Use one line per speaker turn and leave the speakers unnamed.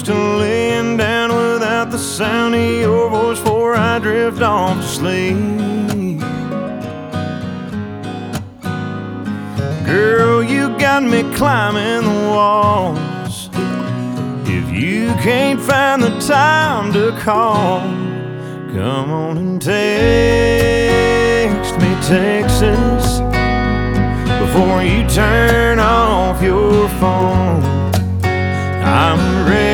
used to laying down without the sound of your voice before I drift off to sleep. Girl, you got me climbing the walls. If you can't find the time to call, come on and text me Texas before you turn off your phone. I'm ready.